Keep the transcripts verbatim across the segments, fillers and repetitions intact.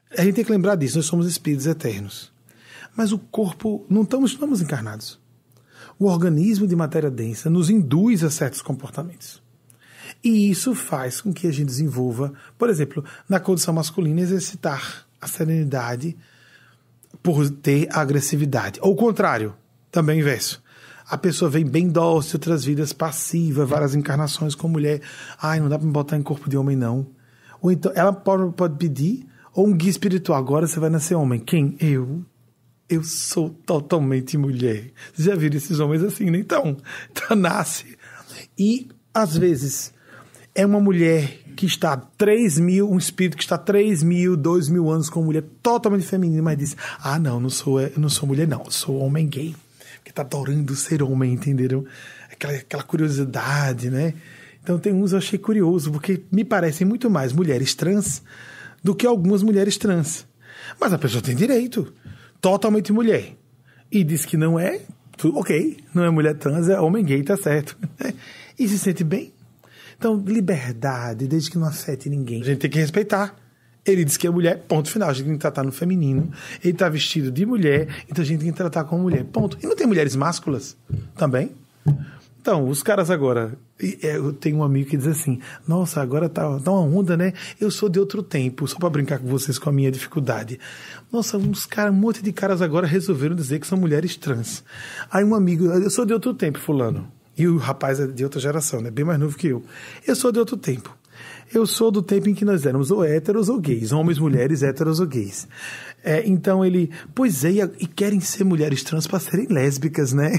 A gente tem que lembrar disso, nós somos espíritos eternos. Mas o corpo, não estamos, estamos encarnados. O organismo de matéria densa nos induz a certos comportamentos. E isso faz com que a gente desenvolva, por exemplo, na condição masculina, exercitar a serenidade por ter a agressividade. Ou o contrário, também o inverso. A pessoa vem bem dócil, outras vidas passiva, várias encarnações com mulher. Ai, não dá para me botar em corpo de homem, não. Ou então, ela pode, pode pedir, ou um guia espiritual, agora você vai nascer homem. Quem? Eu. Eu sou totalmente mulher. Vocês já viram esses homens assim, né? Então, então nasce. E, às vezes, é uma mulher que está três mil, um espírito que está três mil, dois mil anos com uma mulher totalmente feminina, mas diz, ah, não, não sou, não sou mulher, não, sou homem gay. Que está adorando ser homem, entenderam? Aquela, aquela curiosidade, né? Então tem uns eu achei curioso, porque me parecem muito mais mulheres trans do que algumas mulheres trans. Mas a pessoa tem direito, totalmente mulher. E diz que não é, ok, não é mulher trans, é homem gay, tá certo. E se sente bem. Então, liberdade, desde que não afete ninguém. A gente tem que respeitar. Ele diz que é mulher, ponto final. A gente tem que tratar no feminino. Ele está vestido de mulher, então a gente tem que tratar como mulher, ponto. E não tem mulheres másculas também? Então, os caras agora... Eu tenho um amigo que diz assim, nossa, agora tá, tá uma onda, né? Eu sou de outro tempo, só para brincar com vocês com a minha dificuldade. Nossa, uns caras, um monte de caras agora resolveram dizer que são mulheres trans. Aí um amigo, eu sou de outro tempo, fulano. E o rapaz é de outra geração, né? Bem mais novo que eu. Eu sou de outro tempo. Eu sou do tempo em que nós éramos ou héteros ou gays, homens, mulheres, héteros ou gays. É, então ele, pois é, e querem ser mulheres trans para serem lésbicas, né?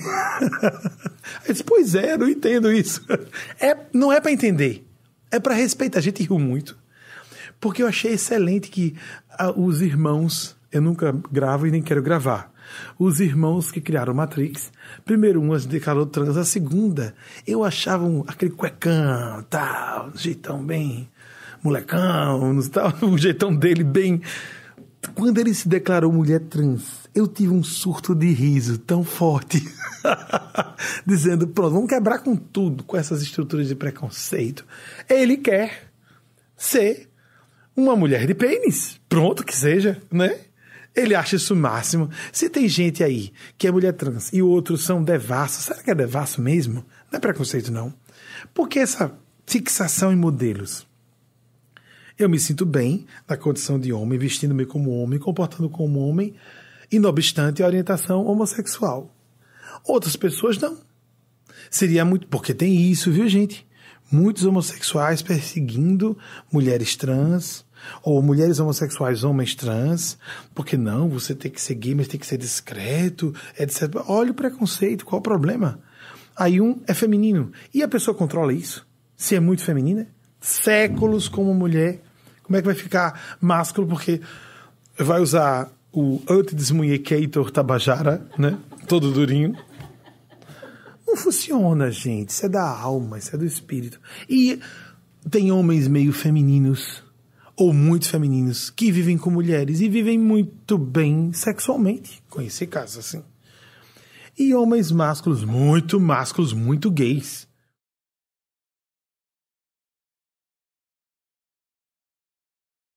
Eu disse, pois é, eu não entendo isso. É, não é para entender, é para respeitar. A gente riu muito, porque eu achei excelente que ah, os irmãos, eu nunca gravo e nem quero gravar, os irmãos que criaram Matrix, primeiro uma declarou trans, a segunda, eu achava um, aquele cuecão, tal, jeitão bem molecão, tal, o jeitão dele bem... Quando ele se declarou mulher trans, eu tive um surto de riso tão forte, dizendo, pronto, vamos quebrar com tudo, com essas estruturas de preconceito. Ele quer ser uma mulher de pênis, pronto, que seja, né? Ele acha isso o máximo. Se tem gente aí que é mulher trans e outros são devassos, será que é devasso mesmo? Não é preconceito, não. Porque essa fixação em modelos? Eu me sinto bem na condição de homem, vestindo-me como homem, comportando como homem, e não obstante a orientação homossexual. Outras pessoas não. Seria muito... Porque tem isso, viu, gente? Muitos homossexuais perseguindo mulheres trans, ou mulheres homossexuais, homens trans, porque não, você tem que seguir, mas tem que ser discreto, etcétera. Olha o preconceito, qual o problema? Aí um é feminino. E a pessoa controla isso? Se é muito feminina? Séculos como mulher... Como é que vai ficar másculo? Porque vai usar o anti-desmunhecator Tabajara, né? Todo durinho. Não funciona, gente. Isso é da alma, isso é do espírito. E tem homens meio femininos, ou muito femininos, que vivem com mulheres e vivem muito bem sexualmente. Conheci casos assim. E homens másculos, muito másculos, muito gays.